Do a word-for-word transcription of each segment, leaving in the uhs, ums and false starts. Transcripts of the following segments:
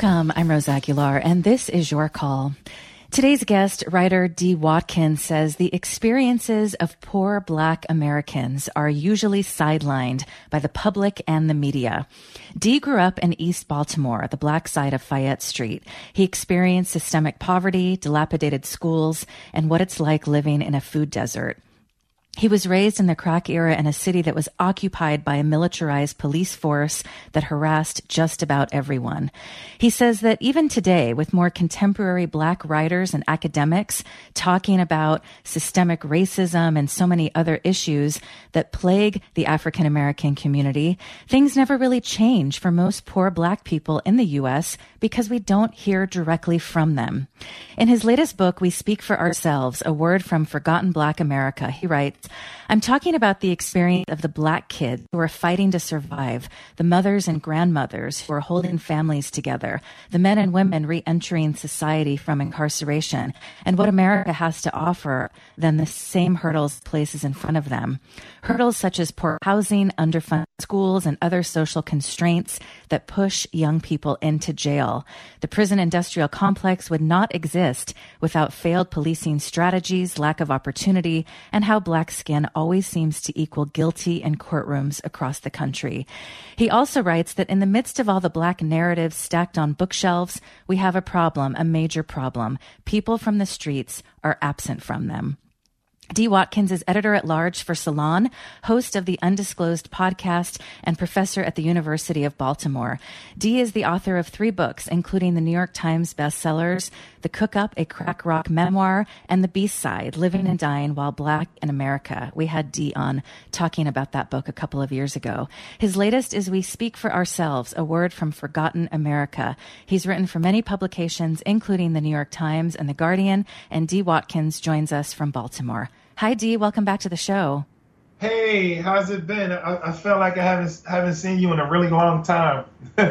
Welcome. I'm Rose Aguilar, and this is Your Call. Today's guest, writer Dee Watkins, says the experiences of poor Black Americans are usually sidelined by the public and the media. Dee grew up in East Baltimore, the Black side of Fayette Street. He experienced systemic poverty, dilapidated schools, and what it's like living in a food desert. He was raised in the crack era in a city that was occupied by a militarized police force that harassed just about everyone. He says that even today, with more contemporary Black writers and academics talking about systemic racism and so many other issues that plague the African American community, things never really change for most poor Black people in the U S because we don't hear directly from them. In his latest book, We Speak for Ourselves, A Word from Forgotten Black America, he writes, I'm talking about the experience of the Black kids who are fighting to survive, the mothers and grandmothers who are holding families together, the men and women re-entering society from incarceration, and what America has to offer than the same hurdles places in front of them. Hurdles such as poor housing, underfunded schools, and other social constraints that push young people into jail. The prison industrial complex would not exist without failed policing strategies, lack of opportunity, and how Black skin always seems to equal guilty in courtrooms across the country. He also writes that in the midst of all the Black narratives stacked on bookshelves, we have a problem, a major problem. People from the streets are absent from them. Dee Watkins is editor-at-large for Salon, host of the Undisclosed podcast, and professor at the University of Baltimore. Dee is the author of three books, including the New York Times bestsellers, The Cook-Up, a Crack Rock Memoir, and The B-Side, Living and Dying While Black in America. We had Dee on talking about that book a couple of years ago. His latest is We Speak for Ourselves, A Word from Forgotten America. He's written for many publications, including the New York Times and The Guardian, and Dee Watkins joins us from Baltimore. Hi, Dee. Welcome back to the show. Hey, how's it been? I, I feel like I haven't haven't seen you in a really long time.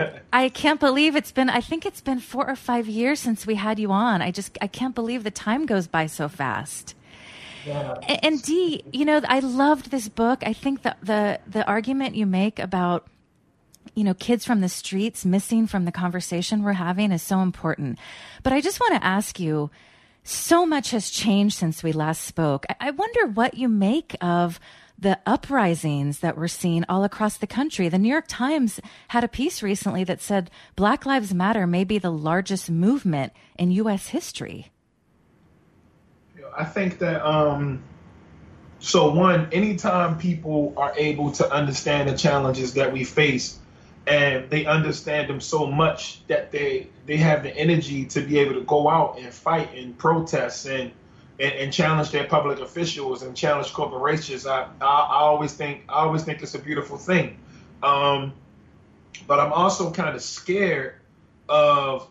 I can't believe it's been, I think it's been four or five years since we had you on. I just, I can't believe the time goes by so fast. Yeah. And, and Dee, you know, I loved this book. I think the, the, the argument you make about, you know, kids from the streets missing from the conversation we're having is so important. But I just want to ask you, so much has changed since we last spoke. I wonder what you make of the uprisings that we're seeing all across the country. The New York Times had a piece recently that said Black Lives Matter may be the largest movement in U S history. I think that, um, so one, anytime people are able to understand the challenges that we face, and they understand them so much that they they have the energy to be able to go out and fight and protest and and, and challenge their public officials and challenge corporations. I, I I always think I always think it's a beautiful thing, um, but I'm also kind of scared of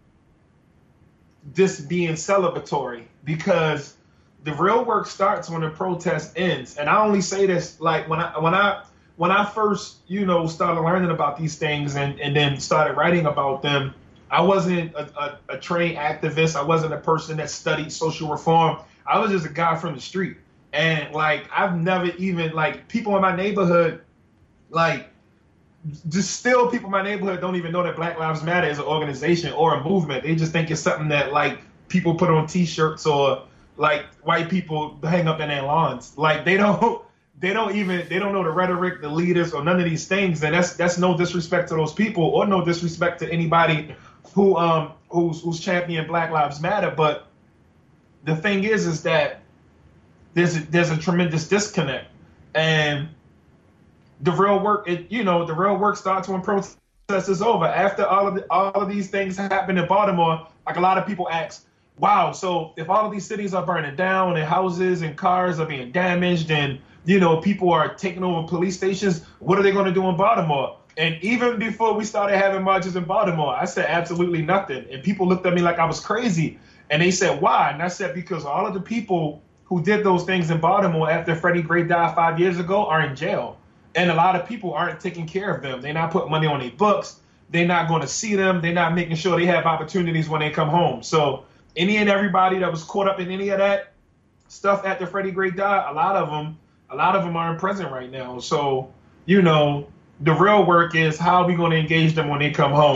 this being celebratory because the real work starts when the protest ends. And I only say this like when I when I. When I first, you know, started learning about these things and, and then started writing about them, I wasn't a, a, a trained activist. I wasn't a person that studied social reform. I was just a guy from the street. And like, I've never even like people in my neighborhood, like just still people in my neighborhood don't even know that Black Lives Matter is an organization or a movement. They just think it's something that like people put on T-shirts or like white people hang up in their lawns. Like they don't. They don't even, they don't know the rhetoric, the leaders, or none of these things. And that's that's no disrespect to those people or no disrespect to anybody who um who's who's championing Black Lives Matter. But the thing is, is that there's a, there's a tremendous disconnect. And the real work, it, you know, the real work starts when protest is over. After all of the, all of these things happen in Baltimore, like a lot of people ask, wow, so if all of these cities are burning down and houses and cars are being damaged and you know, people are taking over police stations, what are they going to do in Baltimore? And even before we started having marches in Baltimore, I said absolutely nothing. And people looked at me like I was crazy. And they said, why? And I said, because all of the people who did those things in Baltimore after Freddie Gray died five years ago are in jail. And a lot of people aren't taking care of them. They're not putting money on their books. They're not going to see them. They're not making sure they have opportunities when they come home. So any and everybody that was caught up in any of that stuff after Freddie Gray died, a lot of them, a lot of them are in prison right now. So, you know, the real work is how are we going to engage them when they come home?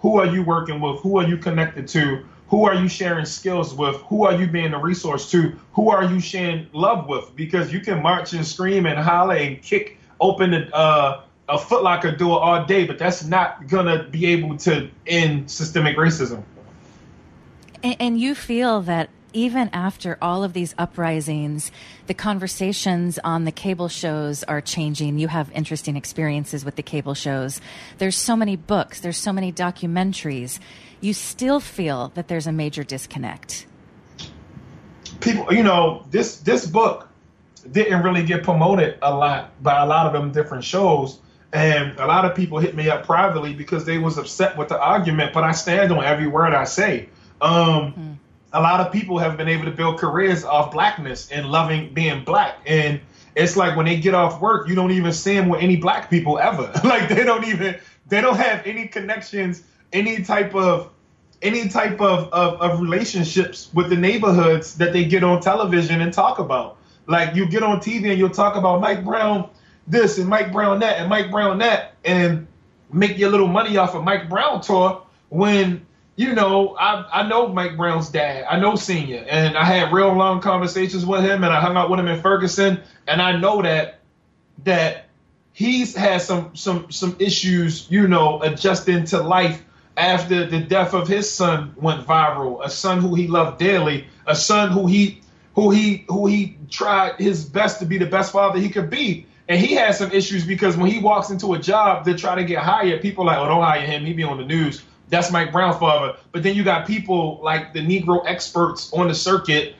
who are you working with? Who are you connected to? Who are you sharing skills with? Who are you being a resource to? Who are you sharing love with? Because you can march and scream and holler and kick open a, uh, a Foot Locker door all day, but that's not going to be able to end systemic racism. And, and you feel that even after all of these uprisings, the conversations on the cable shows are changing. You have interesting experiences with the cable shows. There's so many books. There's so many documentaries. You still feel that there's a major disconnect. People, you know, this this book didn't really get promoted a lot by a lot of them different shows. And a lot of people hit me up privately because they was upset with the argument, but I stand on every word I say. Um, mm. A lot of people have been able to build careers off blackness and loving being black. And it's like when they get off work, you don't even see them with any black people ever. Like they don't even, they don't have any connections, any type of, any type of, of, of relationships with the neighborhoods that they get on television and talk about. Like you get on T V and you'll talk about Mike Brown this and Mike Brown that and Mike Brown that and make your little money off of Mike Brown tour when, you know, I, I know Mike Brown's dad. I know Senior. And I had real long conversations with him and I hung out with him in Ferguson. And I know that that he's had some some some issues, you know, adjusting to life after the death of his son went viral, a son who he loved dearly, a son who he who he who he tried his best to be the best father he could be. And he has some issues because when he walks into a job to try to get hired, people are like, oh, don't hire him. He be on the news. That's Mike Brown's father. But then you got people like the Negro experts on the circuit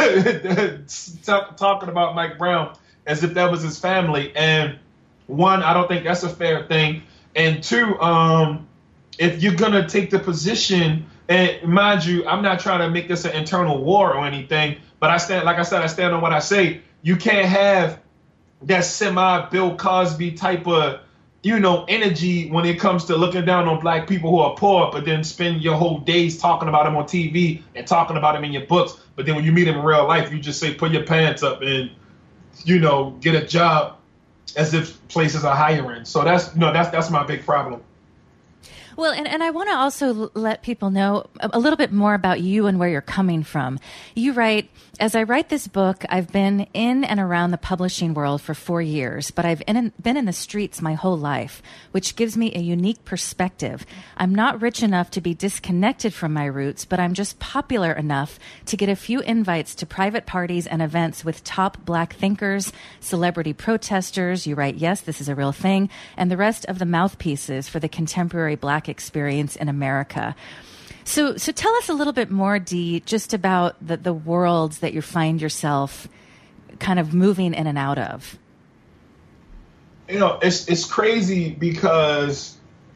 talking about Mike Brown as if that was his family. And one, I don't think that's a fair thing. And two, um, if you're going to take the position, and mind you, I'm not trying to make this an internal war or anything, but I stand, like I said, I stand on what I say. You can't have that semi Bill Cosby type of, you know, energy when it comes to looking down on black people who are poor, but then spend your whole days talking about them on T V and talking about them in your books. But then when you meet them in real life, you just say, put your pants up and, you know, get a job as if places are hiring. So that's, you know, that's, that's my big problem. Well, and, and I want to also let people know a little bit more about you and where you're coming from. You write, as I write this book, I've been in and around the publishing world for four years, but I've in, been in the streets my whole life, which gives me a unique perspective. I'm not rich enough to be disconnected from my roots, but I'm just popular enough to get a few invites to private parties and events with top black thinkers, celebrity protesters. You write, yes, this is a real thing, and the rest of the mouthpieces for the contemporary black experience in America. So, so tell us a little bit more, Dee, just about the, the worlds that you find yourself kind of moving in and out of. You know, it's it's crazy because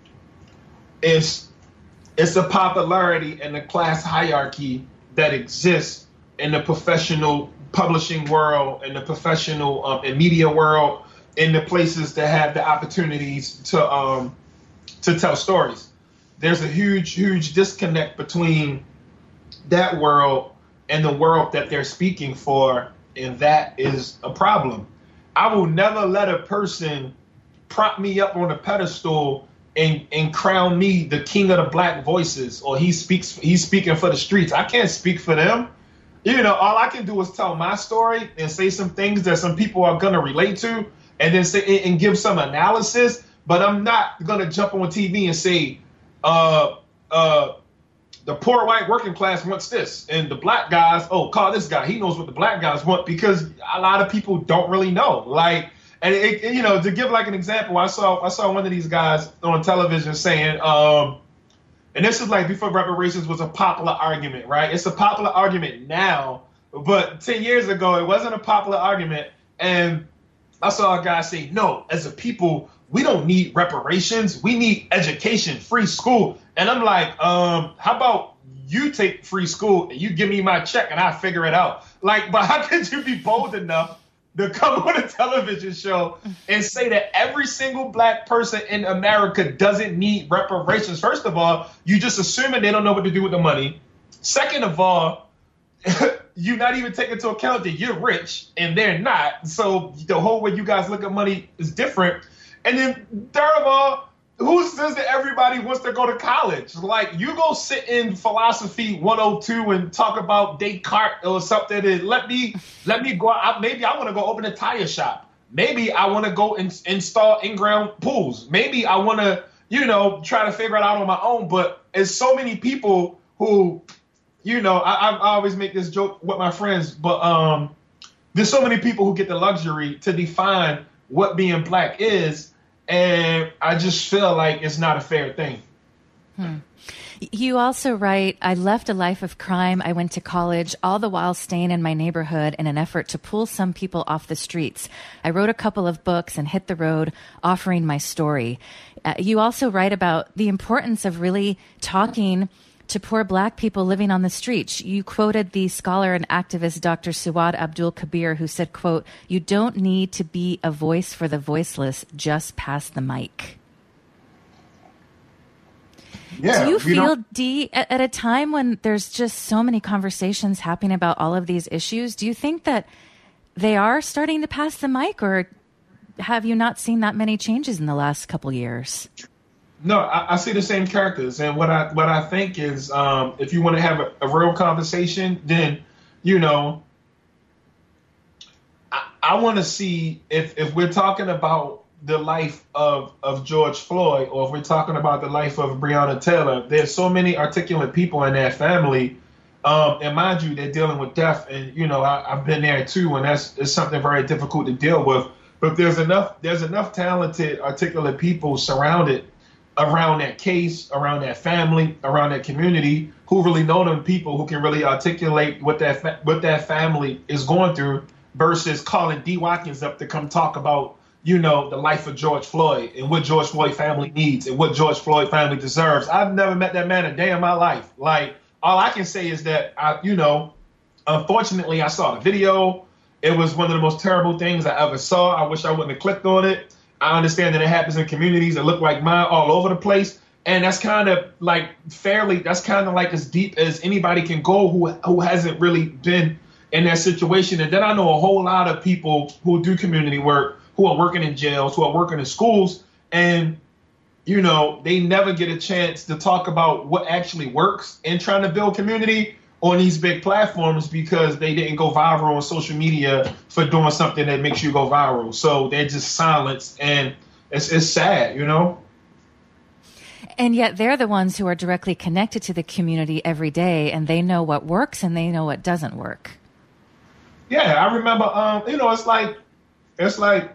it's it's a popularity and a class hierarchy that exists in the professional publishing world, in the professional um, and media world, in the places that have the opportunities to um, to tell stories. There's a huge, huge disconnect between that world and the world that they're speaking for, and that is a problem. I will never let a person prop me up on a pedestal and, and crown me the king of the black voices, or he speaks, he's speaking for the streets. I can't speak for them. You know, all I can do is tell my story and say some things that some people are going to relate to, and then say and give some analysis. But I'm not going to jump on T V and say, uh, uh, the poor white working class wants this, and the black guys, oh, call this guy. He knows what the black guys want, because a lot of people don't really know. Like, and it, it, you know, to give like an example, I saw I saw one of these guys on television saying, um, and this is like before reparations was a popular argument, right? It's a popular argument now, but ten years ago, it wasn't a popular argument. And I saw a guy say, no, as a people, we don't need reparations. We need education, free school. And I'm like, um, how about you take free school and you give me my check and I figure it out? Like, but how could you be bold enough to come on a television show and say that every single black person in America doesn't need reparations? First of all, you just assuming they don't know what to do with the money. Second of all, you're not even taking into account that you're rich and they're not. So the whole way you guys look at money is different. And then third of all, who says that everybody wants to go to college? Like, you go sit in philosophy one oh two and talk about Descartes or something, and let me let me go out. Maybe I want to go open a tire shop. Maybe I want to go and install in-ground pools. Maybe I want to, you know, try to figure it out on my own. But there's so many people who, you know, I, I always make this joke with my friends, but um, there's so many people who get the luxury to define what being black is. And I just feel like it's not a fair thing. Hmm. You also write, I left a life of crime. I went to college, all the while staying in my neighborhood in an effort to pull some people off the streets. I wrote a couple of books and hit the road offering my story. Uh, you also write about the importance of really talking to poor black people living on the streets. You quoted the scholar and activist Doctor Suad Abdul Kabir, who said, quote, "You don't need to be a voice for the voiceless, just pass the mic." Yeah, Do you feel, you know, Dee, at, at a time when there's just so many conversations happening about all of these issues, do you think that they are starting to pass the mic, or have you not seen that many changes in the last couple years? No, I, I see the same characters, and what I what I think is, um, if you want to have a, a real conversation, then, you know, I, I want to see if if we're talking about the life of of George Floyd, or if we're talking about the life of Breonna Taylor. There's so many articulate people in that family, um, and mind you, they're dealing with death, and you know, I, I've been there too, and that's it's something very difficult to deal with. But there's enough there's enough talented, articulate people surrounded around that case, around that family, around that community, who really know them people, who can really articulate what that fa- what that family is going through, versus calling Dee Watkins up to come talk about, you know, the life of George Floyd and what George Floyd family needs and what George Floyd family deserves. I've never met that man a day in my life. Like, all I can say is that, I, you know, unfortunately, I saw the video. It was one of the most terrible things I ever saw. I wish I wouldn't have clicked on it. I understand that it happens in communities that look like mine all over the place. And that's kind of like fairly, that's kind of like as deep as anybody can go who who hasn't really been in that situation. And then I know a whole lot of people who do community work, who are working in jails, who are working in schools, and, you know, they never get a chance to talk about what actually works in trying to build community on these big platforms, because they didn't go viral on social media for doing something that makes you go viral. So they're just silenced, and it's, it's sad, you know? And yet they're the ones who are directly connected to the community every day, and they know what works and they know what doesn't work. Yeah, I remember, um, you know, it's like, it's like,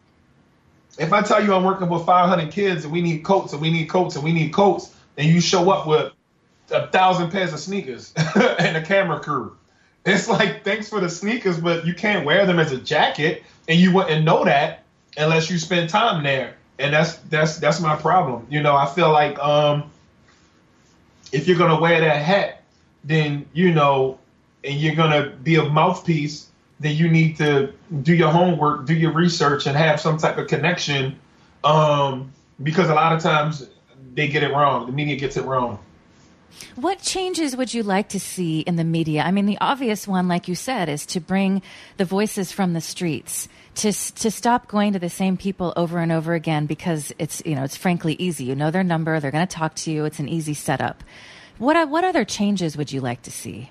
if I tell you I'm working with five hundred kids and we need coats and we need coats and we need coats, and you show up with a thousand pairs of sneakers and a camera crew, it's like, thanks for the sneakers, but you can't wear them as a jacket, and you wouldn't know that unless you spend time there. And that's that's that's my problem. You know, I feel like um, if you're gonna wear that hat, then, you know, and you're gonna be a mouthpiece, then you need to do your homework, do your research, and have some type of connection, um, because a lot of times they get it wrong. The media gets it wrong. What changes would you like to see in the media? I mean, the obvious one, like you said, is to bring the voices from the streets, to to stop going to the same people over and over again, because it's, you know, it's frankly easy. You know their number, they're going to talk to you. It's an easy setup. What what other changes would you like to see?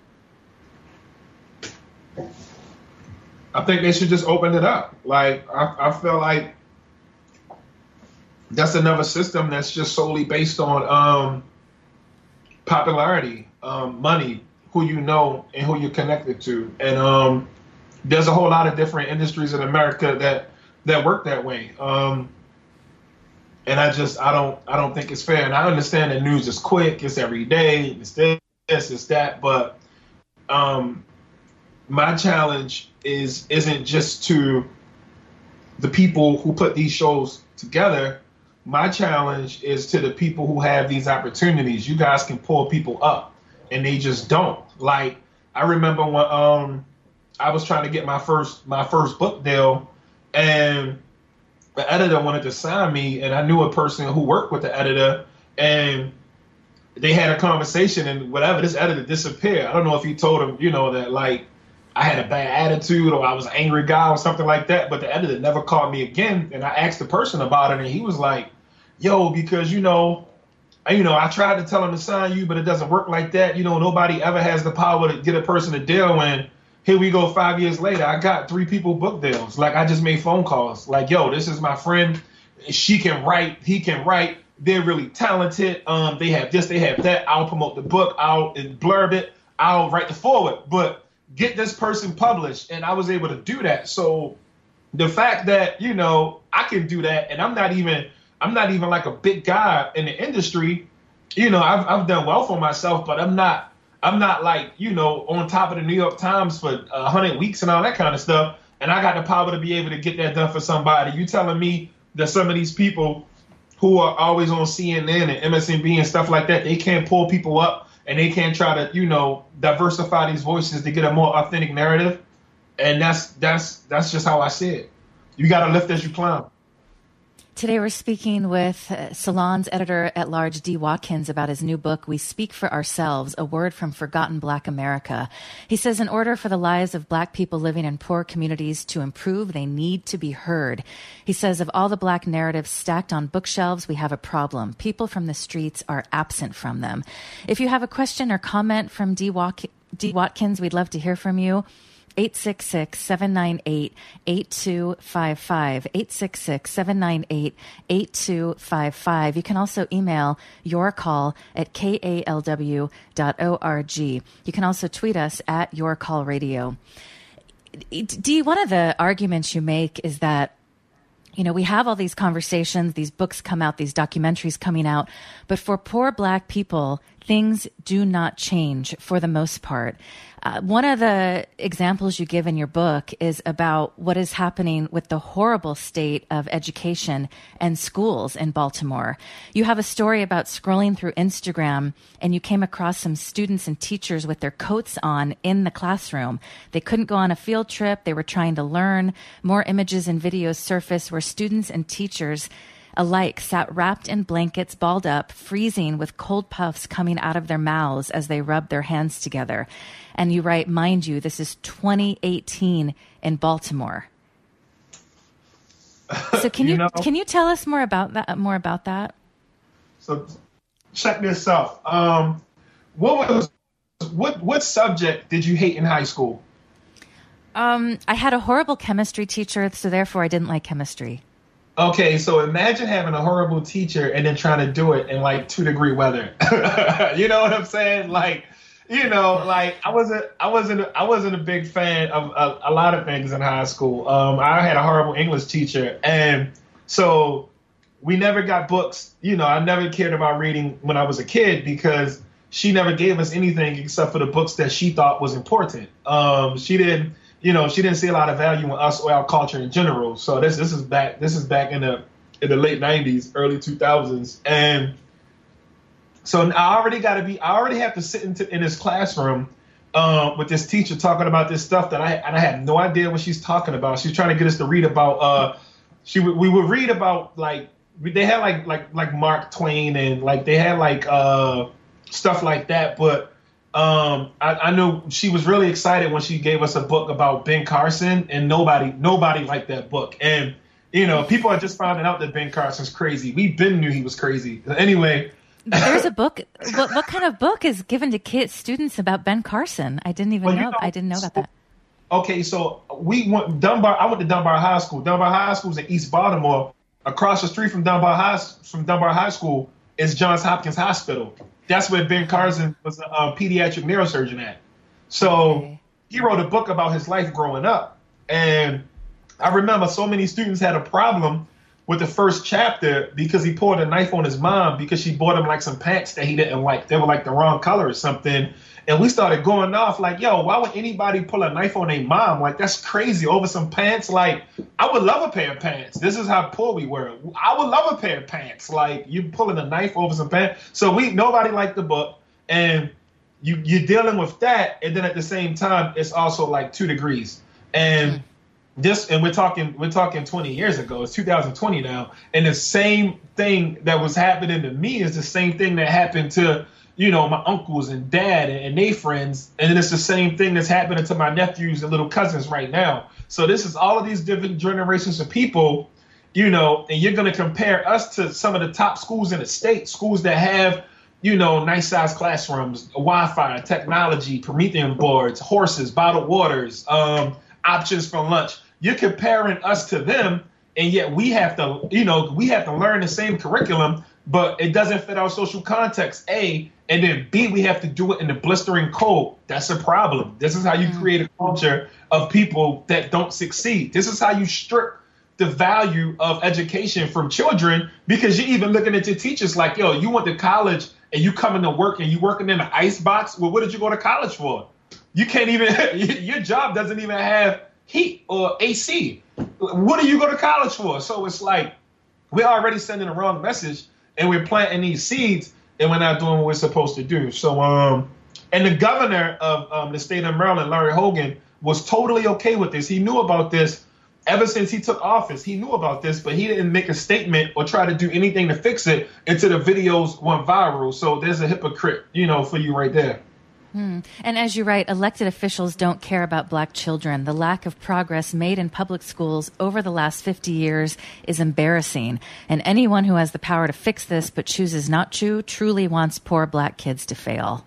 I think they should just open it up. Like, I, I feel like that's another system that's just solely based on um, popularity, um, money, who you know and who you're connected to. And um, there's a whole lot of different industries in America that that work that way. Um, and I just, I don't, I don't think it's fair. And I understand that news is quick, it's every day, it's this, it's that, but um, my challenge is isn't just to the people who put these shows together. My challenge is to the people who have these opportunities. You guys can pull people up, and they just don't. Like, I remember when um I was trying to get my first my first book deal, and the editor wanted to sign me, and I knew a person who worked with the editor, and they had a conversation, and whatever, this editor disappeared. I don't know if he told him, you know, that like I had a bad attitude or I was an angry guy or something like that, but the editor never called me again. And I asked the person about it, and he was like, yo, because, you know, I, you know, I tried to tell him to sign you, but it doesn't work like that. You know, nobody ever has the power to get a person a deal. And here we go, five years later, I got three people book deals. Like, I just made phone calls. Like, yo, this is my friend. She can write. He can write. They're really talented. Um, they have this, they have that. I'll promote the book. I'll blurb it. I'll write the forward. But get this person published. And I was able to do that. So the fact that, you know, I can do that, and I'm not even – I'm not even like a big guy in the industry. You know, I've I've done well for myself, but I'm not I'm not like, you know, on top of the New York Times for a hundred weeks and all that kind of stuff. And I got the power to be able to get that done for somebody. You telling me that some of these people who are always on C N N and M S N B and stuff like that, they can't pull people up and they can't try to, you know, diversify these voices to get a more authentic narrative. And that's that's that's just how I see it. You got to lift as you climb. Today we're speaking with uh, Salon's editor-at-large Dee Watkins about his new book, We Speak for Ourselves, A Word from Forgotten Black America. He says in order for the lives of Black people living in poor communities to improve, they need to be heard. He says of all the Black narratives stacked on bookshelves, we have a problem. People from the streets are absent from them. If you have a question or comment from Dee Watk- Dee Watkins, we'd love to hear from you. eight six six, seven nine eight, eight two five five, eight six six, seven nine eight, eight two five five. You can also email your call at k a l w dot org. You can also tweet us at Your Call Radio. Dee, one of the arguments you make is that, you know, we have all these conversations, these books come out, these documentaries coming out, but for poor Black people, things do not change for the most part. Uh, one of the examples you give in your book is about what is happening with the horrible state of education and schools in Baltimore. You have a story about scrolling through Instagram and you came across some students and teachers with their coats on in the classroom. They couldn't go on a field trip. They were trying to learn. More images and videos surfaced where students and teachers alike sat wrapped in blankets, balled up, freezing with cold puffs coming out of their mouths as they rubbed their hands together. And you write, mind you, this is twenty eighteen in Baltimore. So can you, you know, can you tell us more about that? More about that? So check this out. Um, what was what what subject did you hate in high school? Um, I had a horrible chemistry teacher, so therefore I didn't like chemistry. Okay, so imagine having a horrible teacher and then trying to do it in like two degree weather. You know what I'm saying? Like, you know, like I wasn't, I wasn't, I wasn't a big fan of a, a lot of things in high school. Um, I had a horrible English teacher, and so we never got books. You know, I never cared about reading when I was a kid because she never gave us anything except for the books that she thought was important. Um, she didn't. You know, she didn't see a lot of value in us or our culture in general. So this this is back this is back in the in the late nineties, early two thousands, and so I already got to be I already have to sit into, in this classroom uh, with this teacher talking about this stuff that I and I had no idea what she's talking about. She's trying to get us to read about. Uh, she we would read about like they had like like like Mark Twain and like they had like uh, stuff like that, but. Um, I, I knew she was really excited when she gave us a book about Ben Carson, and nobody, nobody liked that book. And, you know, people are just finding out that Ben Carson's crazy. We been knew he was crazy. Anyway. There's a book. What, what kind of book is given to kids, students about Ben Carson? I didn't even well, know, you know. I didn't know about that. Okay. So we went Dunbar. I went to Dunbar High School. Dunbar High School is in East Baltimore. Across the street from Dunbar High, from Dunbar High School is Johns Hopkins Hospital. That's where Ben Carson was a, a pediatric neurosurgeon at. So okay. He wrote a book about his life growing up. And I remember so many students had a problem with the first chapter because he poured a knife on his mom because she bought him like some pants that he didn't like. They were like the wrong color or something. And we started going off like, yo, why would anybody pull a knife on their mom? Like, that's crazy over some pants. Like, I would love a pair of pants. This is how poor we were. I would love a pair of pants. Like, you pulling a knife over some pants. So we nobody liked the book. And you, you're dealing with that. And then at the same time, it's also like two degrees. And this, and we're talking, we're talking twenty years ago. It's two thousand twenty now. And the same thing that was happening to me is the same thing that happened to, you know, my uncles and dad and, and they friends. And then it's the same thing that's happening to my nephews and little cousins right now. So this is all of these different generations of people. you know, and you're going to compare us to some of the top schools in the state, schools that have, you know, nice sized classrooms, Wi-Fi, technology, Promethean boards, horses, bottled waters, um, options for lunch. You're comparing us to them, and yet we have to, you know, we have to learn the same curriculum, but it doesn't fit our social context, A, and then B, we have to do it in the blistering cold. That's a problem. This is how you create a culture of people that don't succeed. This is how you strip the value of education from children, because you're even looking at your teachers like, yo, you went to college and you coming to work and you working in an ice box. Well, what did you go to college for? You can't even, your job doesn't even have heat or A C. What do you go to college for? So it's like, we're already sending the wrong message, and we're planting these seeds, and we're not doing what we're supposed to do. So, um, and the governor of um, the state of Maryland, Larry Hogan, was totally okay with this. He knew about this ever since he took office. He knew about this, but he didn't make a statement or try to do anything to fix it until the videos went viral. So there's a hypocrite, you know, for you right there. Hmm. And as you write, elected officials don't care about black children. The lack of progress made in public schools over the last fifty years is embarrassing. And anyone who has the power to fix this but chooses not to truly wants poor black kids to fail.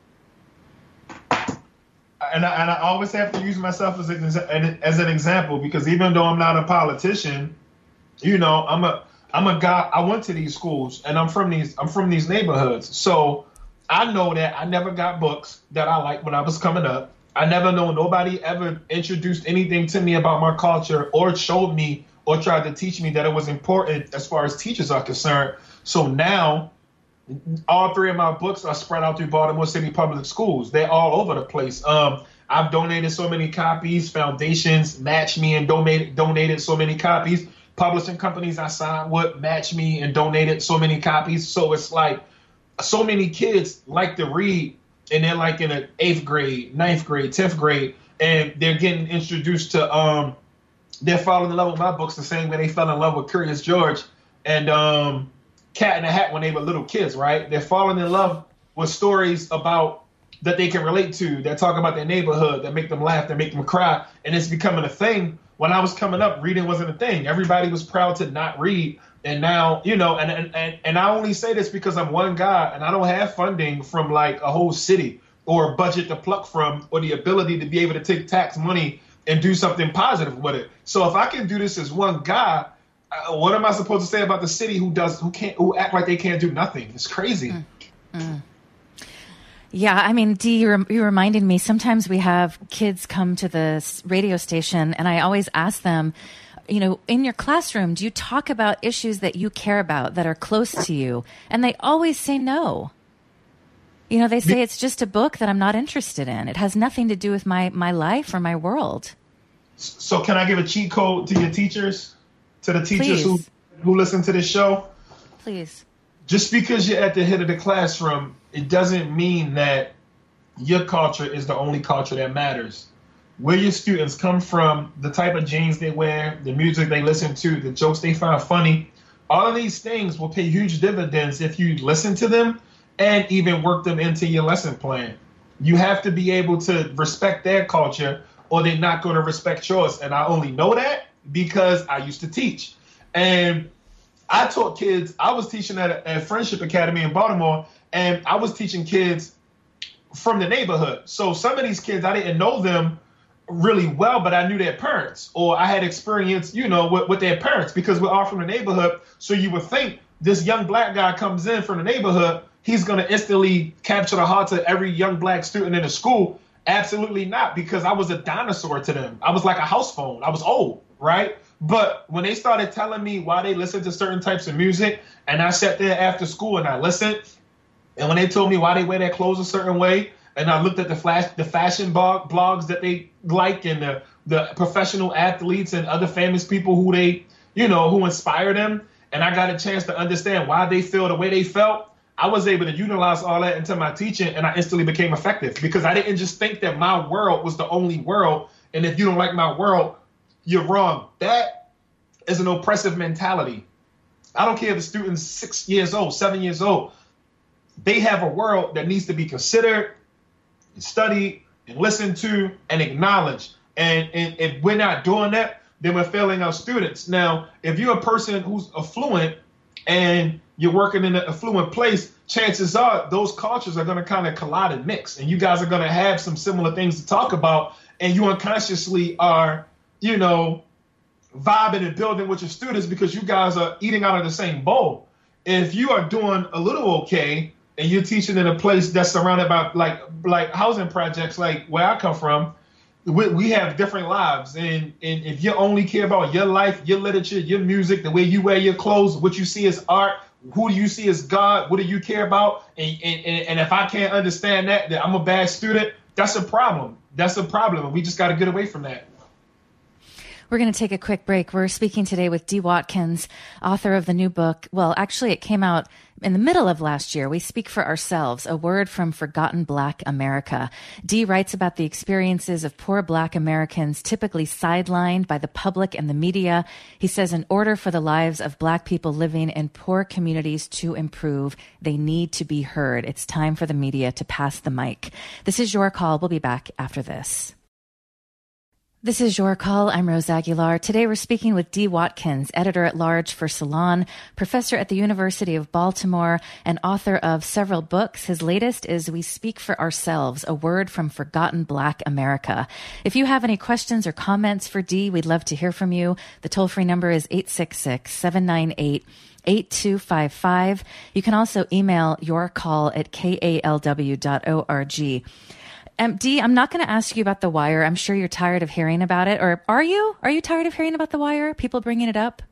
And I, and I always have to use myself as an, as an example, because even though I'm not a politician, you know, I'm a I'm a guy. I went to these schools, and I'm from these I'm from these neighborhoods. So I know that I never got books that I liked when I was coming up. I never know nobody ever introduced anything to me about my culture or showed me or tried to teach me that it was important as far as teachers are concerned. So now all three of my books are spread out through Baltimore City Public Schools. They're all over the place. Um, I've donated so many copies. Foundations match me and donated donated so many copies. Publishing companies I signed with match me and donated so many copies. So it's like, so many kids like to read, and they're like in the eighth grade, ninth grade, tenth grade, and they're getting introduced to, um, they're falling in love with my books the same way they fell in love with Curious George and um, Cat in the Hat when they were little kids, right? They're falling in love with stories about that they can relate to, that talk about their neighborhood, that make them laugh, that make them cry, and it's becoming a thing. When I was coming up, reading wasn't a thing. Everybody was proud to not read. And now, you know, and, and and I only say this because I'm one guy and I don't have funding from like a whole city or a budget to pluck from or the ability to be able to take tax money and do something positive with it. So if I can do this as one guy, uh, what am I supposed to say about the city who does who can't who act like they can't do nothing? It's crazy. Mm. Mm. Yeah, I mean, Dee, you, rem- you reminded me, sometimes we have kids come to the radio station and I always ask them, you know, in your classroom, do you talk about issues that you care about that are close to you? And they always say no. You know, they say it's just a book that I'm not interested in. It has nothing to do with my, my life or my world. So can I give a cheat code to your teachers, to the teachers who, who listen to this show? Please. Just because you're at the head of the classroom, it doesn't mean that your culture is the only culture that matters. Where your students come from, the type of jeans they wear, the music they listen to, the jokes they find funny, all of these things will pay huge dividends if you listen to them and even work them into your lesson plan. You have to be able to respect their culture or they're not going to respect yours. And I only know that because I used to teach. And I taught kids, I was teaching at a, at Friendship Academy in Baltimore, and I was teaching kids from the neighborhood. So some of these kids, I didn't know them really well, but I knew their parents, or I had experience, you know, with, with their parents, because we're all from the neighborhood. So you would think this young black guy comes in from the neighborhood, he's going to instantly capture the hearts of every young black student in the school. Absolutely not, because I was a dinosaur to them. I was like a house phone. I was old, right? But when they started telling me why they listened to certain types of music, and I sat there after school and I listened, and when they told me why they wear their clothes a certain way, and I looked at the flash, the fashion blog, blogs that they like, and the, the professional athletes and other famous people who they, you know, who inspire them. And I got a chance to understand why they feel the way they felt. I was able to utilize all that into my teaching, and I instantly became effective because I didn't just think that my world was the only world. And if you don't like my world, you're wrong. That is an oppressive mentality. I don't care if the student's six years old, seven years old. They have a world that needs to be considered, studied, and listened to, and acknowledged. And, and if we're not doing that, then we're failing our students. Now, if you're a person who's affluent and you're working in an affluent place, chances are those cultures are going to kind of collide and mix, and you guys are going to have some similar things to talk about, and you unconsciously are, you know, vibing and building with your students because you guys are eating out of the same bowl. If you are doing a little okay and you're teaching in a place that's surrounded by like like housing projects, like where I come from, we, we have different lives. And, and if you only care about your life, your literature, your music, the way you wear your clothes, what you see as art, who do you see as God, what do you care about? And, and, and if I can't understand that, that I'm a bad student, that's a problem. That's a problem. And we just got to get away from that. We're going to take a quick break. We're speaking today with Dee Watkins, author of the new book. Well, actually, it came out in the middle of last year. We Speak for Ourselves, a word from forgotten Black America. Dee writes about the experiences of poor Black Americans, typically sidelined by the public and the media. He says in order for the lives of Black people living in poor communities to improve, they need to be heard. It's time for the media to pass the mic. This is Your Call. We'll be back after this. This is Your Call. I'm Rose Aguilar. Today we're speaking with Dee Watkins, editor-at-large for Salon, professor at the University of Baltimore, and author of several books. His latest is We Speak for Ourselves, a word from forgotten Black America. If you have any questions or comments for Dee, we'd love to hear from you. The toll-free number is eight six six, seven nine eight, eight two five five. You can also email yourcall at k a l w dot org. Um, Dee, I'm not going to ask you about The Wire. I'm sure you're tired of hearing about it. Or are you? Are you tired of hearing about The Wire? People bringing it up?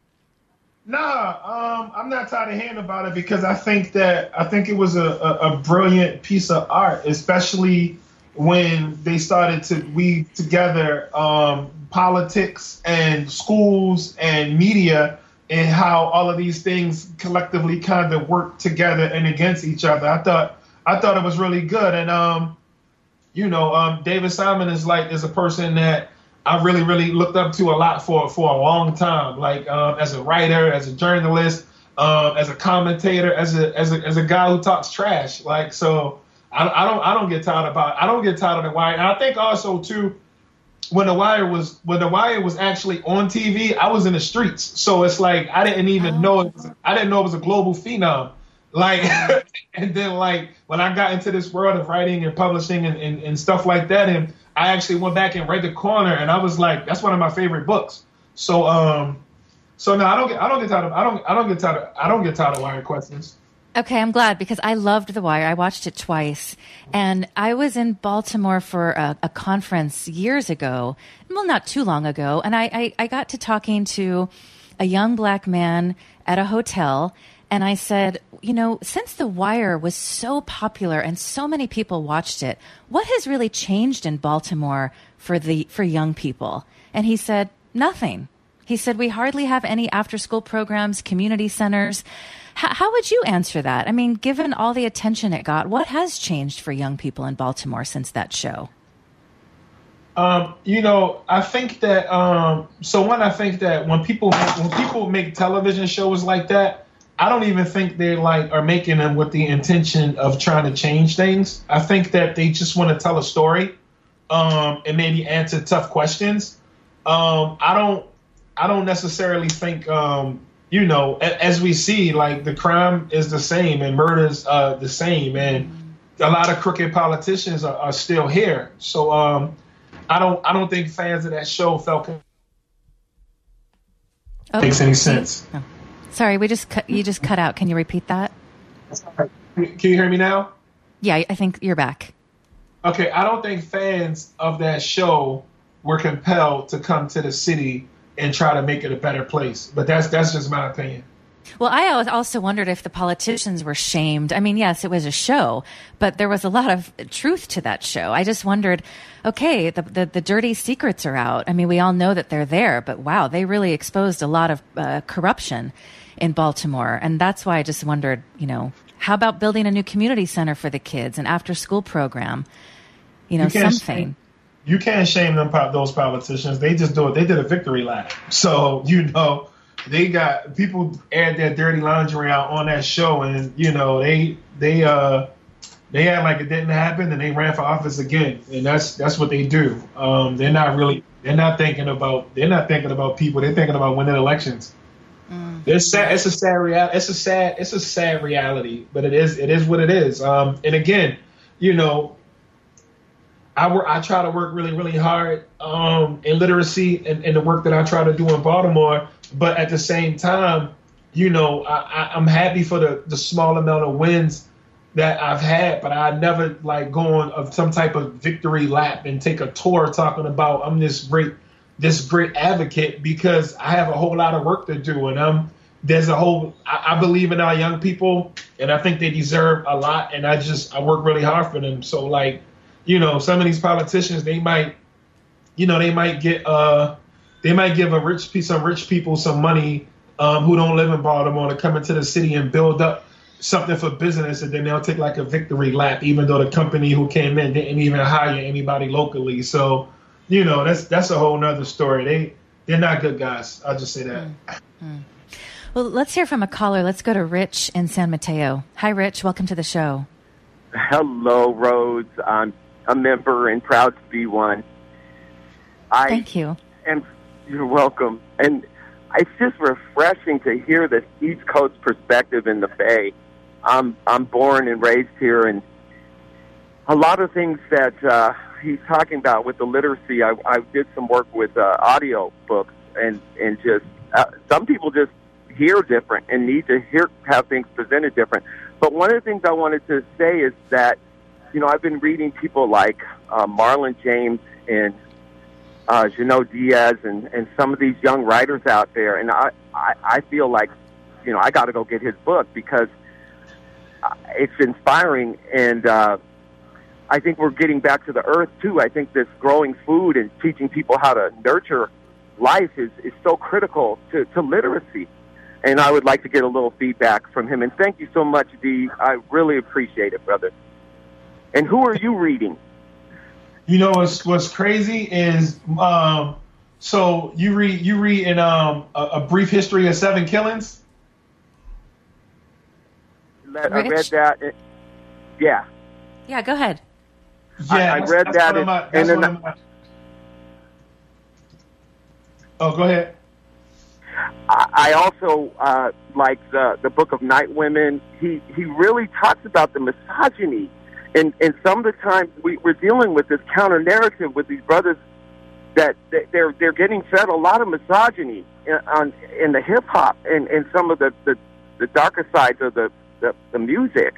Nah, um, I'm not tired of hearing about it because I think that I think it was a, a, a brilliant piece of art, especially when they started to weave together um, politics and schools and media and how all of these things collectively kind of work together and against each other. I thought I thought it was really good. And um, You know, um, David Simon is like is a person that I really, really looked up to a lot for for a long time. Like um, as a writer, as a journalist, um, as a commentator, as a as a as a guy who talks trash. Like so, I, I don't I don't get tired about I don't get tired of The Wire. And I think also too, when The Wire was when The Wire was actually on T V, I was in the streets. So it's like I didn't even know it was, I didn't know it was a global phenom. Like, and then like when I got into this world of writing and publishing and, and, and stuff like that, and I actually went back and read The Corner, and I was like, that's one of my favorite books. So, um, so no, I don't get, I don't get tired of, I don't, I don't get tired of, I don't get tired of Wire questions. Okay, I'm glad because I loved The Wire. I watched it twice, and I was in Baltimore for a, a conference years ago. Well, not too long ago, and I, I, I got to talking to a young Black man at a hotel. And I said, you know, since The Wire was so popular and so many people watched it, what has really changed in Baltimore for the for young people? And he said, nothing. He said, we hardly have any after-school programs, community centers. H- how would you answer that? I mean, given all the attention it got, what has changed for young people in Baltimore since that show? Um, you know, I think that, um, so one, I think that when people when people make television shows like that, I don't even think they like are making them with the intention of trying to change things. I think that they just want to tell a story, um, and maybe answer tough questions. Um, I don't, I don't necessarily think, um, you know, a, as we see, like the crime is the same and murder's uh, the same, and a lot of crooked politicians are, are still here. So um, I don't, I don't think fans of that show felt it oh. makes any sense. Oh. Sorry, we just cut, you just cut out. Can you repeat that? Can you hear me now? Yeah, I think you're back. Okay, I don't think fans of that show were compelled to come to the city and try to make it a better place. But that's that's just my opinion. Well, I also wondered if the politicians were shamed. I mean, yes, it was a show, but there was a lot of truth to that show. I just wondered, okay, the, the, the dirty secrets are out. I mean, we all know that they're there, but wow, they really exposed a lot of uh, corruption in Baltimore. And that's why I just wondered, you know, how about building a new community center for the kids, an after-school program, you know, you something. Shame, you can't shame them those politicians. They just do it. They did a victory lap. So, you know, they got people aired their dirty laundry out on that show, and you know they they uh they act like it didn't happen, and they ran for office again, and that's that's what they do. Um, they're not really, they're not thinking about, they're not thinking about people. They're thinking about winning elections. Mm. It's sad. It's a sad reality. It's a sad. It's a sad reality, but it is. It is what it is. Um, and again, you know, I work. I try to work really, really hard um, in literacy and, and the work that I try to do in Baltimore. But at the same time, you know, I, I, I'm happy for the the small amount of wins that I've had, but I never like go on of some type of victory lap and take a tour talking about I'm this great. this great advocate, because I have a whole lot of work to do. And um, there's a whole, I, I believe in our young people, and I think they deserve a lot. And I just, I work really hard for them. So like, you know, some of these politicians, they might, you know, they might get, uh, they might give a rich piece, some rich people some money um, who don't live in Baltimore to come into the city and build up something for business. And then they'll take like a victory lap, even though the company who came in didn't even hire anybody locally. So, you know, that's that's a whole nother story. They, they're not good guys. I'll just say that. Mm-hmm. Well, let's hear from a caller. Let's go to Rich in San Mateo. Hi, Rich. Welcome to the show. Hello, Rose. I'm a member and proud to be one. I Thank you. And you're welcome. And it's just refreshing to hear this East Coast perspective in the Bay. I'm I'm born and raised here, and a lot of things that uh, he's talking about with the literacy, I, I did some work with uh, audio books, and and just uh, some people just hear different and need to hear have things presented different. But one of the things I wanted to say is that, you know, I've been reading people like uh, Marlon James and uh, Junot Diaz and, and some of these young writers out there, and I, I, I feel like, you know, I got to go get his book because it's inspiring, and uh, I think we're getting back to the earth, too. I think this growing food and teaching people how to nurture life is, is so critical to, to literacy. And I would like to get a little feedback from him. And thank you so much, Dee. I really appreciate it, brother. And who are you reading? You know what's what's crazy is um, so you read you read in um, a, a Brief History of Seven Killings. I read that. It, yeah. Yeah, go ahead. Yeah, I, I read that. It, my, and then my, oh, go ahead. I also uh, like the the Book of Night Women. He he really talks about the misogyny, and and some of the times we, we're dealing with this counter narrative with these brothers that they're they're getting fed a lot of misogyny in, on in the hip hop and, and some of the, the, the darker sides of the, the, the music.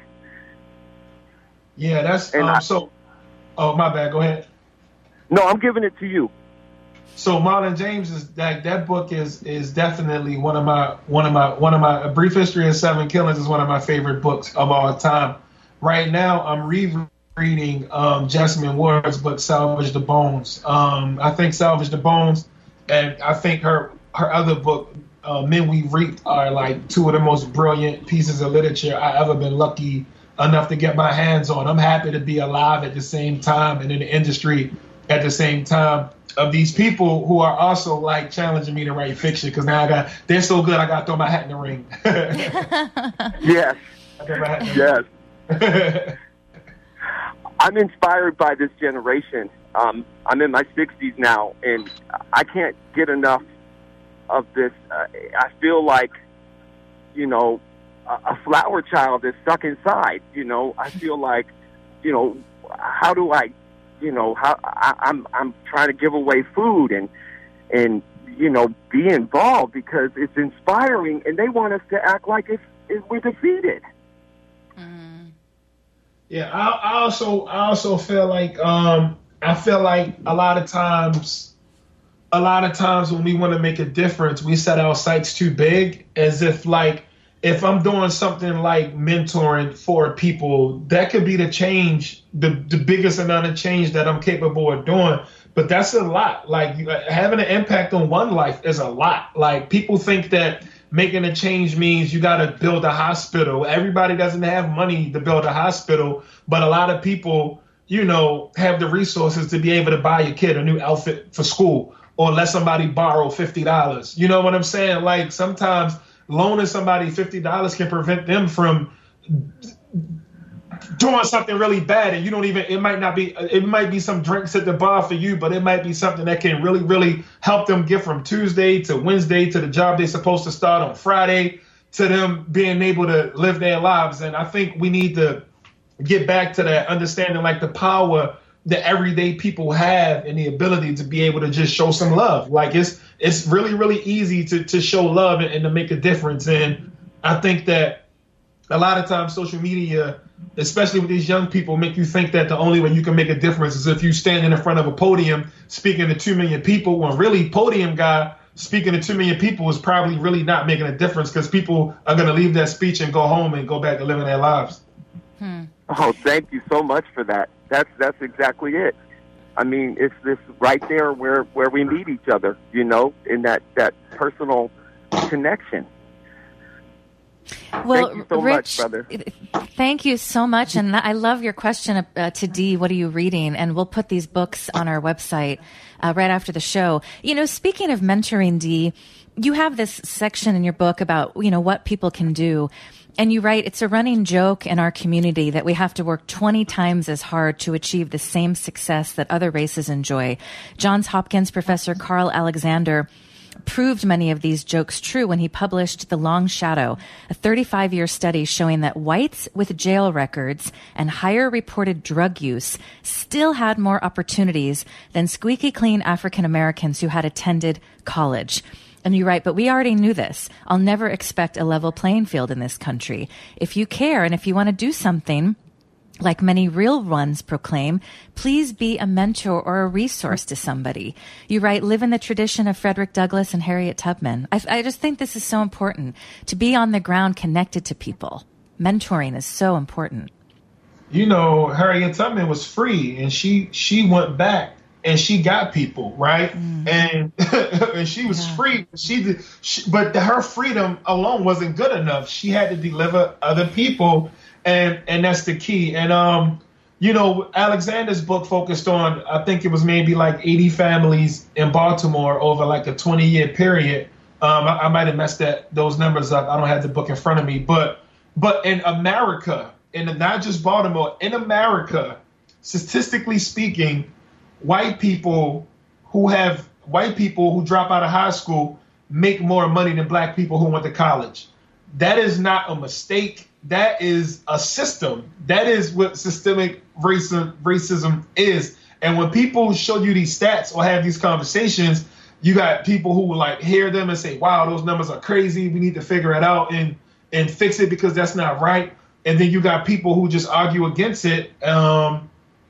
Yeah, that's um, I, so. Oh, my bad. Go ahead. No, I'm giving it to you. So Marlon James is that that book is is definitely one of my one of my one of my A Brief History of Seven Killings is one of my favorite books of all time. Right now, I'm rereading um, Jessamine Ward's book Salvage the Bones. Um, I think Salvage the Bones, and I think her her other book uh, Men We Reaped are like two of the most brilliant pieces of literature I ever been lucky enough to get my hands on. I'm happy to be alive at the same time and in the industry at the same time of these people who are also like challenging me to write fiction, because now I got they're so good I got to throw my hat in the ring. Yes. Yes. Ring. I'm inspired by this generation. Um, I'm in my sixties now, and I can't get enough of this. Uh, I feel like, you know, a, a flower child is stuck inside. You know, I feel like, you know, how do I, you know, how I, I'm I'm trying to give away food and and you know be involved because it's inspiring, and they want us to act like it's, it's we're defeated. Mm. Yeah, I, I also I also feel like um, I feel like a lot of times, a lot of times when we want to make a difference, we set our sights too big, as if like if I'm doing something like mentoring for people, that could be the change, the the biggest amount of change that I'm capable of doing. But that's a lot. Like having an impact on one life is a lot. Like people think that making a change means you got to build a hospital. Everybody doesn't have money to build a hospital, but a lot of people, you know, have the resources to be able to buy your kid a new outfit for school or let somebody borrow fifty dollars. You know what I'm saying? Like sometimes loaning somebody fifty dollars can prevent them from doing something really bad, and you don't even, it might not be, it might be some drinks at the bar for you, but it might be something that can really, really help them get from Tuesday to Wednesday to the job they're supposed to start on Friday, to them being able to live their lives. And I think we need to get back to that understanding, like the power that everyday people have and the ability to be able to just show some love. Like it's it's really, really easy to, to show love and, and to make a difference. And I think that a lot of times social media, especially with these young people, make you think that the only way you can make a difference is if you standing in front of a podium speaking to two million people, when really podium guy speaking to two million people is probably really not making a difference, because people are going to leave that speech and go home and go back to living their lives. Hmm. Oh, thank you so much for that. That's that's exactly it. I mean, it's this right there where, where we meet each other, you know, in that, that personal connection. Well, thank you so Rich, much, brother. Thank you so much. And I love your question uh, to Dee, what are you reading? And we'll put these books on our website uh, right after the show. You know, speaking of mentoring, Dee, you have this section in your book about, you know, what people can do. And you write, it's a running joke in our community that we have to work twenty times as hard to achieve the same success that other races enjoy. Johns Hopkins professor Carl Alexander proved many of these jokes true when he published The Long Shadow, a thirty-five year study showing that whites with jail records and higher reported drug use still had more opportunities than squeaky clean African Americans who had attended college. And you write, but we already knew this. I'll never expect a level playing field in this country. If you care and if you want to do something, like many real ones proclaim, please be a mentor or a resource to somebody. You write, live in the tradition of Frederick Douglass and Harriet Tubman. I, I just think this is so important, to be on the ground connected to people. Mentoring is so important. You know, Harriet Tubman was free, and she she went back and she got people, right? Mm. And and she was yeah. free. She did, she, but her freedom alone wasn't good enough. She had to deliver other people. And and that's the key. And, um, you know, Alexander's book focused on, I think it was maybe like eighty families in Baltimore over like a twenty year period. Um, I, I might have messed that those numbers up. I don't have the book in front of me. But but in America, in not just Baltimore, in America, statistically speaking, white people who have white people who drop out of high school make more money than black people who went to college. That is not a mistake. That is a system. That is what systemic racism, racism is. And when people show you these stats or have these conversations, you got people who will like hear them and say, wow, those numbers are crazy. We need to figure it out and, and fix it because that's not right. And then you got people who just argue against it, um,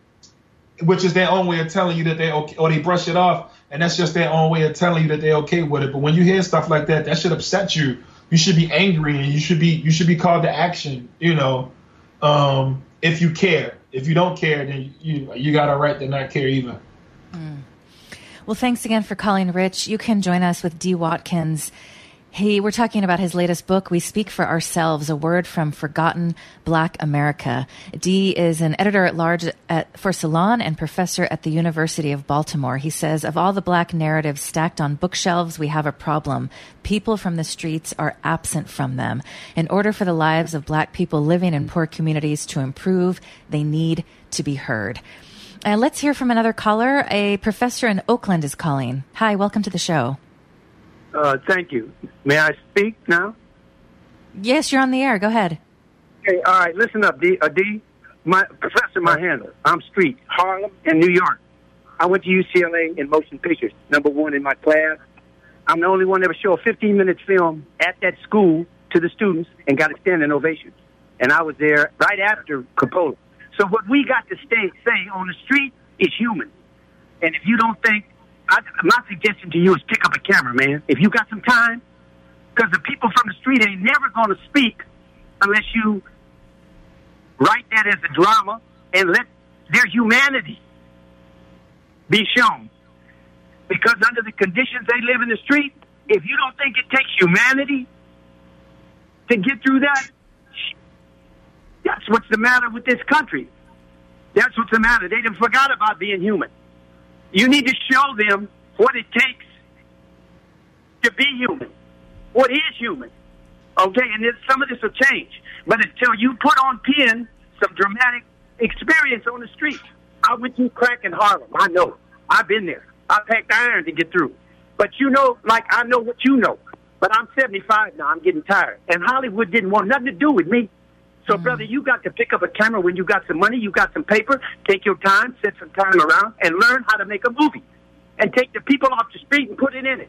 which is their own way of telling you that they're okay, or they brush it off. And that's just their own way of telling you that they're okay with it. But when you hear stuff like that, that should upset you. You should be angry, and you should be you should be called to action. You know, um, if you care. If you don't care, then you you got a right to not care either. Mm. Well, thanks again for calling, Rich. You can join us with Dee Watkins. Hey, we're talking about his latest book, We Speak for Ourselves, A Word from Forgotten Black America. Dee is an editor-at-large at, for Salon and professor at the University of Baltimore. He says, of all the black narratives stacked on bookshelves, we have a problem. People from the streets are absent from them. In order for the lives of black people living in poor communities to improve, they need to be heard. Uh, let's hear from another caller. A professor in Oakland is calling. Hi, welcome to the show. Uh, thank you. May I speak now? Yes, you're on the air. Go ahead. Okay, all right. Listen up, D. Uh, D. My Professor, my handler. I'm Street, Harlem, and New York. I went to U C L A in motion pictures, number one in my class. I'm the only one to ever show a fifteen minute film at that school to the students and got a standing ovation. And I was there right after Coppola. So what we got to stay, say on the street is human. And if you don't think, I, my suggestion to you is pick up a camera, man. If you got some time, because the people from the street ain't never going to speak unless you write that as a drama and let their humanity be shown. Because under the conditions they live in the street, if you don't think it takes humanity to get through that, that's what's the matter with this country. That's what's the matter. They done forgot about being human. You need to show them what it takes to be human. What is human? Okay, and then some of this will change. But until you put on pen some dramatic experience on the street. I went through crack in Harlem. I know. I've been there. I packed iron to get through. But you know, like I know what you know. But I'm seventy-five now. I'm getting tired. And Hollywood didn't want nothing to do with me. So, mm-hmm. brother, you got to pick up a camera when you got some money, you got some paper, take your time, set some time around, and learn how to make a movie. And take the people off the street and put it in it.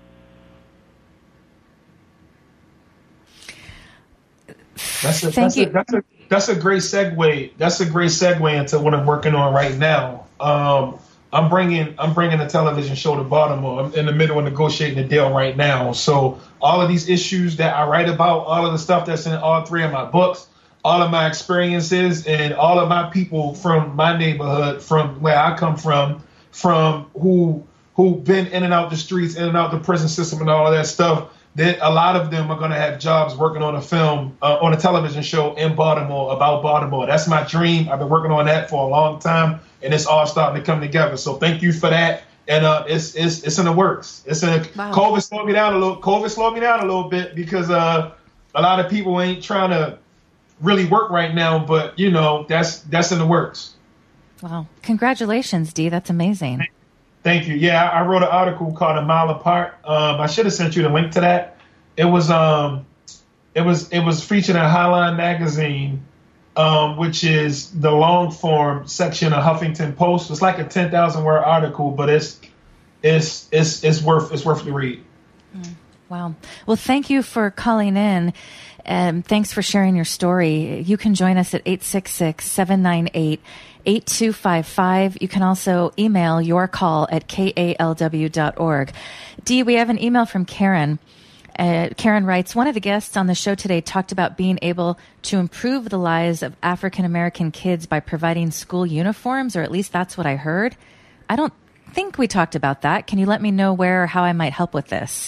That's a, Thank that's you. A, that's, a, that's a great segue. That's a great segue into what I'm working on right now. Um, I'm bringing I'm bringing a television show to Baltimore. I'm in the middle of negotiating a deal right now. So all of these issues that I write about, all of the stuff that's in all three of my books, all of my experiences, and all of my people from my neighborhood, from where I come from, from who who've been in and out the streets, in and out the prison system, and all of that stuff. That a lot of them are going to have jobs working on a film, uh, on a television show in Baltimore about Baltimore. That's my dream. I've been working on that for a long time, and it's all starting to come together. So thank you for that. And uh, it's it's it's in the works. It's in a, wow. COVID slowed me down a little. COVID slowed me down a little bit because uh, a lot of people ain't trying to really work right now. But you know, that's that's in the works. Wow! Congratulations, Dee. That's amazing. Thank you. Yeah, I wrote an article called "A Mile Apart." Um, I should have sent you the link to that. It was um, it was it was featured in Highline Magazine, um, which is the long form section of Huffington Post. It's like a ten thousand word article, but it's it's it's it's worth it's worth the read. Mm, wow. Well, thank you for calling in. Um, thanks for sharing your story. You can join us at eight six six, seven nine eight, eight two five five. You can also email your call at K A L W dot org. Dee, we have an email from Karen. Uh, Karen writes, one of the guests on the show today talked about being able to improve the lives of African-American kids by providing school uniforms, or at least that's what I heard. I don't think we talked about that. Can you let me know where or how I might help with this?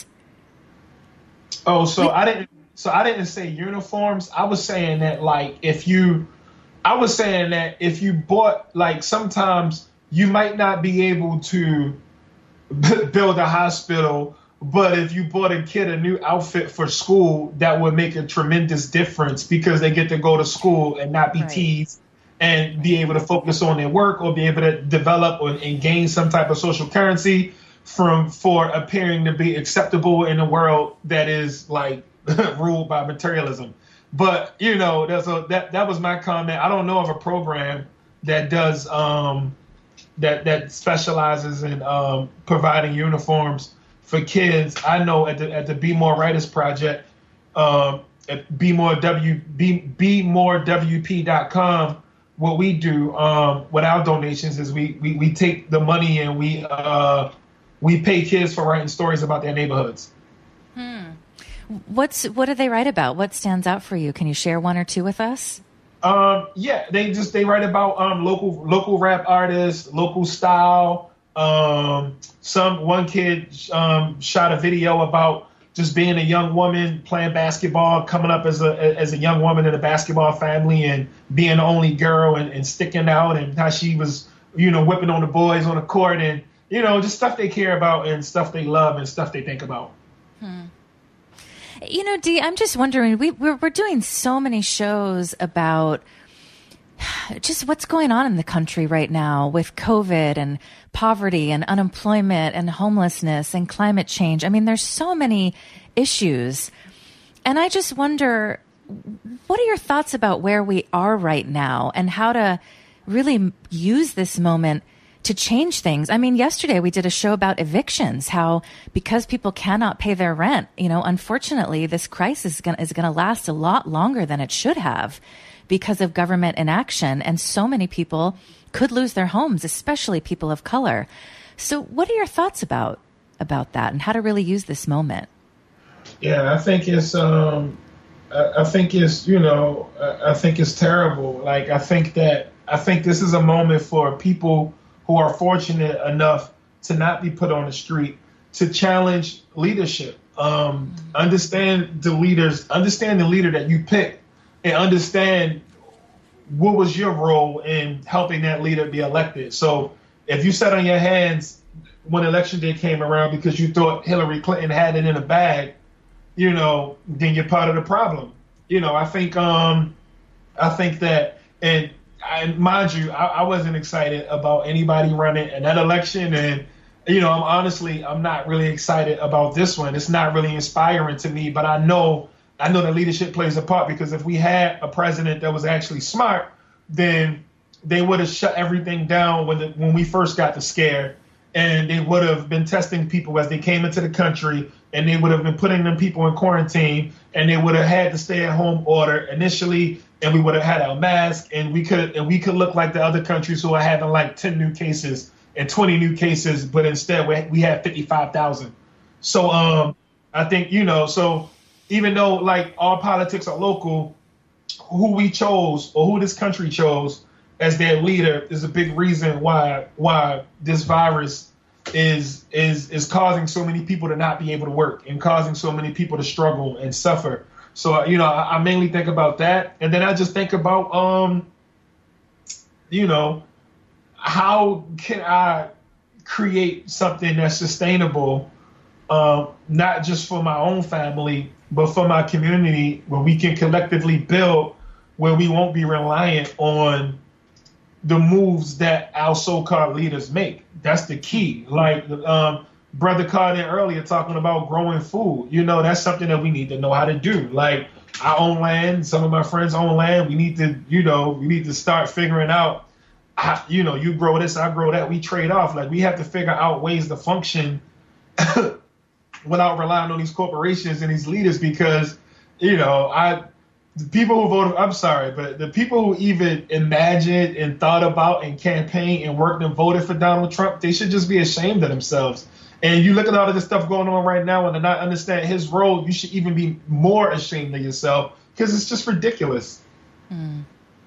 Oh, so I didn't. So I didn't say uniforms. I was saying that, like, if you, I was saying that if you bought, like, sometimes you might not be able to b- build a hospital, but if you bought a kid a new outfit for school, that would make a tremendous difference because they get to go to school and not be right. teased and be able to focus on their work or be able to develop or, and gain some type of social currency from for appearing to be acceptable in a world that is, like, ruled by materialism. But, you know, there's a, that that was my comment. I don't know of a program that does um, that that specializes in um, providing uniforms for kids. I know at the at the Be More Writers Project, um, at Be More W Be Be More W P dot com, what we do um, with our donations is we we, we take the money and we uh, we pay kids for writing stories about their neighborhoods. Hmm. What's what do they write about? What stands out for you? Can you share one or two with us? Um, yeah, they just they write about um, local local rap artists, local style. Um, some one kid um, shot a video about just being a young woman playing basketball, coming up as a as a young woman in a basketball family, and being the only girl and, and sticking out, and how she was, you know, whipping on the boys on the court, and you know, just stuff they care about and stuff they love and stuff they think about. Hmm. You know, Dee, I'm just wondering, we, we're, we're doing so many shows about just what's going on in the country right now with COVID and poverty and unemployment and homelessness and climate change. I mean, there's so many issues. And I just wonder, what are your thoughts about where we are right now and how to really use this moment to change things? I mean, yesterday we did a show about evictions, how because people cannot pay their rent, you know, unfortunately, this crisis is going is going to last a lot longer than it should have because of government inaction. And so many people could lose their homes, especially people of color. So what are your thoughts about about that and how to really use this moment? Yeah, I think it's um, I, I think it's, you know, I, I think it's terrible. Like, I think that I think this is a moment for people who are fortunate enough to not be put on the street, to challenge leadership. Um, understand the leaders, understand the leader that you pick, and understand what was your role in helping that leader be elected. So if you sat on your hands when election day came around because you thought Hillary Clinton had it in a bag, you know, then you're part of the problem. You know, I think um, I think that And I, mind you, I, I wasn't excited about anybody running in that election. And, you know, I'm honestly, I'm not really excited about this one. It's not really inspiring to me, but I know, I know that leadership plays a part, because if we had a president that was actually smart, then they would have shut everything down when the, when we first got the scare, and they would have been testing people as they came into the country, and they would have been putting them people in quarantine, and they would have had the stay-at-home order initially, and we would have had our mask, and we could and we could look like the other countries who are having like ten new cases and twenty new cases, but instead we we have fifty-five thousand. So um, I think, you know, so even though like all politics are local, who we chose or who this country chose as their leader is a big reason why why this virus is is is causing so many people to not be able to work and causing so many people to struggle and suffer. So, you know, I, I mainly think about that. And then I just think about, um, you know, how can I create something that's sustainable, um, not just for my own family, but for my community, where we can collectively build, where we won't be reliant on the moves that our so-called leaders make. That's the key. Like um, Brother called in earlier talking about growing food. You know, that's something that we need to know how to do. Like, I own land. Some of my friends own land. We need to, you know, we need to start figuring out, how, you know, you grow this, I grow that. We trade off. Like, we have to figure out ways to function without relying on these corporations and these leaders, because, you know, I, the people who voted, I'm sorry, but the people who even imagined and thought about and campaigned and worked and voted for Donald Trump, they should just be ashamed of themselves. And you look at all of this stuff going on right now and to not understand his role, you should even be more ashamed of yourself, because it's just ridiculous. Mm.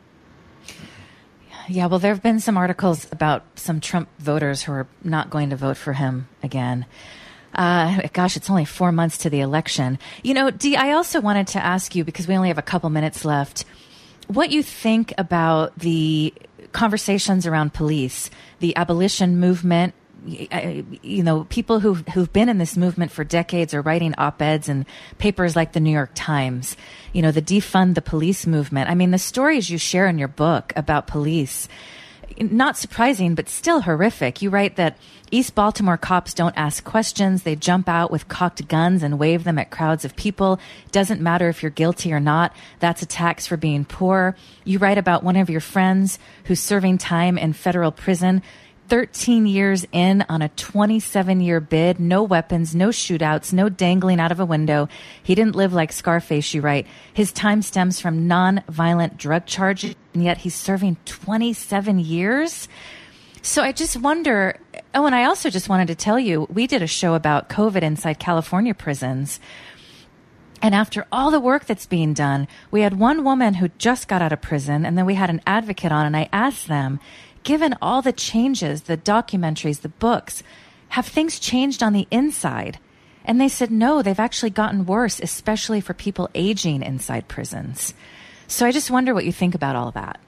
Yeah, well, there have been some articles about some Trump voters who are not going to vote for him again. Uh, gosh, it's only four months to the election. You know, Dee, I also wanted to ask you, because we only have a couple minutes left, what you think about the conversations around police, the abolition movement. You know, people who've, who've been in this movement for decades are writing op-eds in papers like the New York Times, you know, the defund the police movement. I mean, the stories you share in your book about police, not surprising, but still horrific. You write that East Baltimore cops don't ask questions. They jump out with cocked guns and wave them at crowds of people. Doesn't matter if you're guilty or not. That's a tax for being poor. You write about one of your friends who's serving time in federal prison, thirteen years in on a twenty-seven year bid, no weapons, no shootouts, no dangling out of a window. He didn't live like Scarface, you write. His time stems from non-violent drug charges, and yet he's serving twenty-seven years. So I just wonder, oh, and I also just wanted to tell you, we did a show about COVID inside California prisons. And after all the work that's being done, we had one woman who just got out of prison, and then we had an advocate on, and I asked them, given all the changes, the documentaries, the books, have things changed on the inside? And they said, no, they've actually gotten worse, especially for people aging inside prisons. So I just wonder what you think about all that.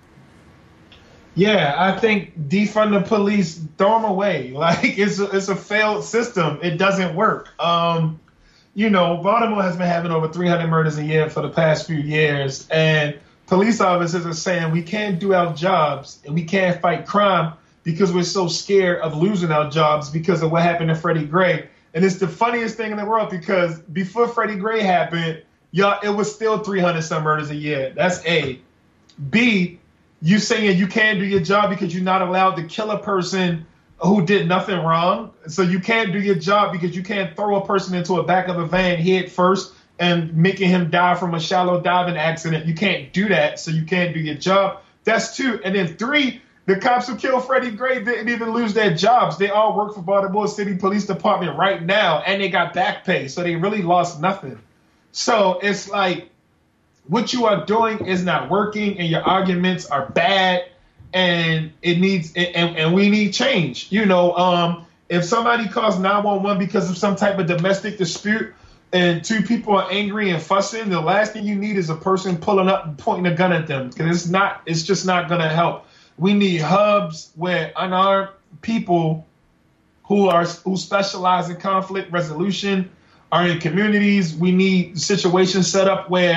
Yeah, I think defund the police, throw them away. Like, it's a, it's a failed system. It doesn't work. Um, you know, Baltimore has been having over three hundred murders a year for the past few years. And police officers are saying we can't do our jobs and we can't fight crime because we're so scared of losing our jobs because of what happened to Freddie Gray. And it's the funniest thing in the world, because before Freddie Gray happened, y'all, it was still three hundred some murders a year. That's A. B, you saying you can't do your job because you're not allowed to kill a person who did nothing wrong. So you can't do your job because you can't throw a person into a back of a van head first and making him die from a shallow diving accident. You can't do that, so you can't do your job. That's two. And then three, the cops who killed Freddie Gray didn't even lose their jobs. They all work for Baltimore City Police Department right now, and they got back pay, so they really lost nothing. So it's like, what you are doing is not working, and your arguments are bad, and it needs and, and we need change. You know, um, if somebody calls nine one one because of some type of domestic dispute, and two people are angry and fussing, the last thing you need is a person pulling up and pointing a gun at them, because it's not, it's just not going to help. We need hubs where unarmed people who are who specialize in conflict resolution are in communities. We need situations set up where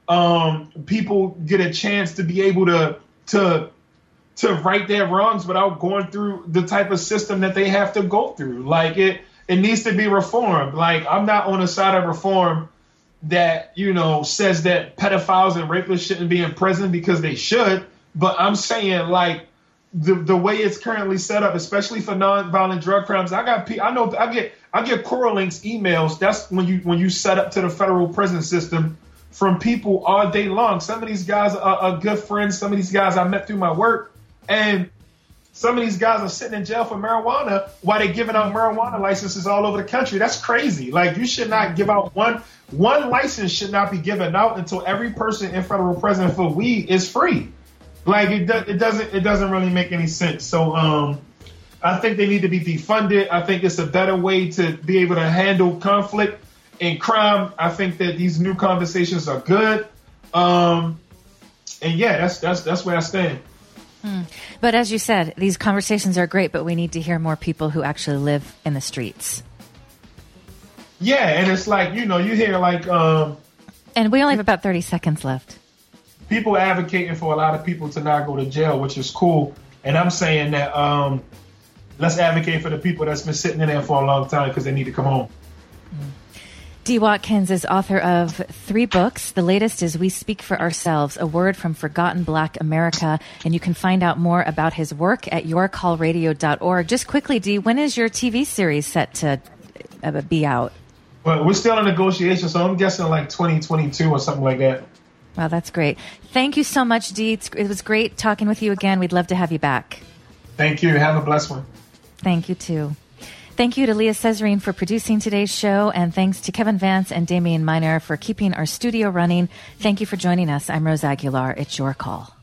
um, people get a chance to be able to to to right their wrongs without going through the type of system that they have to go through. Like it, it needs to be reformed. Like I'm not on the side of reform that, you know, says that pedophiles and rapists shouldn't be in prison, because they should. But I'm saying, like, the the way it's currently set up, especially for nonviolent drug crimes, I got I know I get I get Coralinks emails. That's when you when you set up to the federal prison system from people all day long. Some of these guys are, are good friends. Some of these guys I met through my work, and some of these guys are sitting in jail for marijuana while they're giving out marijuana licenses all over the country. That's crazy. Like, you should not give out one one license should not be given out until every person in federal prison for weed is free. Like, it, do, it doesn't it doesn't really make any sense. So um, I think they need to be defunded. I think it's a better way to be able to handle conflict and crime. I think that these new conversations are good. Um, and yeah, that's that's that's where I stand. Hmm. But as you said, these conversations are great, but we need to hear more people who actually live in the streets. Yeah, and it's like, you know, you hear like... Um, and we only have about thirty seconds left. People advocating for a lot of people to not go to jail, which is cool. And I'm saying that um, let's advocate for the people that's been sitting in there for a long time, because they need to come home. Mm. Dee Watkins is author of three books. The latest is We Speak for Ourselves, A Word from Forgotten Black America. And you can find out more about his work at your call radio dot org. Just quickly, Dee, when is your T V series set to uh, be out? Well, we're still in negotiation, so I'm guessing like twenty twenty-two or something like that. Wow, that's great. Thank you so much, Dee. It's, it was great talking with you again. We'd love to have you back. Thank you. Have a blessed one. Thank you, too. Thank you to Leah Cesarine for producing today's show, and thanks to Kevin Vance and Damian Miner for keeping our studio running. Thank you for joining us. I'm Rose Aguilar. It's your call.